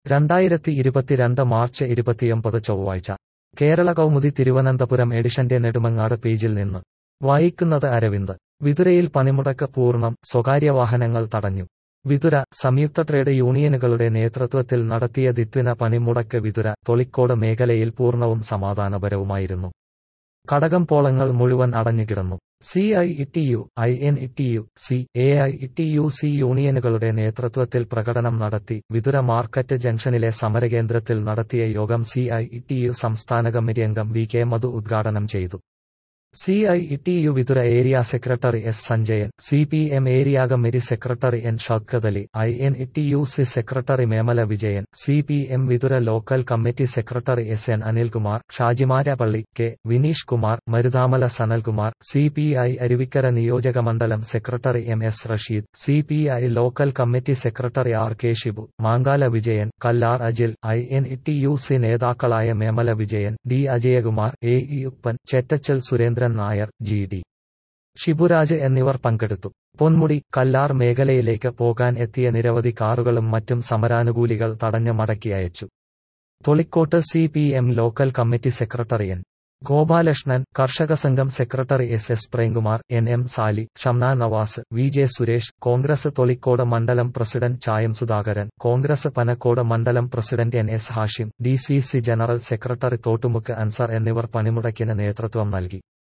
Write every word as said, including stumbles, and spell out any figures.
രണ്ടായിരത്തി ഇരുപത്തിരണ്ട് മാർച്ച് ഇരുപത്തിയൊമ്പത് ചൊവ്വാഴ്ച കേരള കൗമുദി തിരുവനന്തപുരം എഡിഷന്റെ നെടുമങ്ങാട് പേജിൽ നിന്ന് വായിക്കുന്നത് അരവിന്ദ്. വിതുരയിൽ പണിമുടക്ക് പൂർണ്ണം, സ്വകാര്യ വാഹനങ്ങൾ തടഞ്ഞു. വിതുര. സംയുക്ത ട്രേഡ് യൂണിയനുകളുടെ നേതൃത്വത്തിൽ നടത്തിയ ദ്വിദിന പണിമുടക്ക് വിതുര, തൊളിക്കോട് മേഖലയിൽ പൂർണ്ണവും സമാധാനപരവുമായിരുന്നു. കടകംപോളങ്ങൾ മുഴുവൻ അടഞ്ഞുകിടന്നു. C I T U, I N T U C, A I T U C യൂണിയനുകളുടെ നേതൃത്വത്തിൽ പ്രകടനം നടത്തി. വിതുര മാർക്കറ്റ് ജംഗ്ഷനിലെ സമരകേന്ദ്രത്തിൽ നടത്തിയ യോഗം സി ഐ ടി യു സംസ്ഥാന കമ്മിറ്റി അംഗം വി കെ മധു ഉദ്ഘാടനം ചെയ്തു. C I T U Vithura area secretary S Sanjayan, C P M area committee secretary N Shoukath Ali, I N T U C secretary Memala Vijayan, C P M Vithura local committee secretary S N Anilkumar, Shajimarappally, K Vineesh Kumar, Maruthamala Sanalkumar, C P I Aruvikkara നിയോജക മണ്ഡലം secretary M S Rasheed, C P I local committee secretary R K Shibu, Mankala Vijayan, Kallar Ajil, I N T U C നേതാക്കളായ Memala Vijayan, D Ajayakumar, A E Uppan, Chettachal Surendran Nair, G D Shiburaj എന്നിവർ പങ്കെടുത്തു. പൊന്മുടി, കല്ലാർ മേഖലയിലേക്ക് പോകാൻ എത്തിയ നിരവധി കാറുകളും മറ്റും സമരാനുകൂലികൾ തടഞ്ഞ് മടക്കി അയച്ചു. തൊളിക്കോട്ട് C P M local committee secretary N Gopalakrishnan, Karshaka Sangham secretary S S Premkumar, N M Sali, Shamna Navas, V J Suresh, Congress Tholicode മണ്ഡലം പ്രസിഡന്റ് ചായം സുധാകരൻ, കോൺഗ്രസ് പനക്കോട് മണ്ഡലം president N S Hashim, D C C general secretary Thottumukku Ansar എന്നിവർ പണിമുടക്കിന് നേതൃത്വം നൽകി.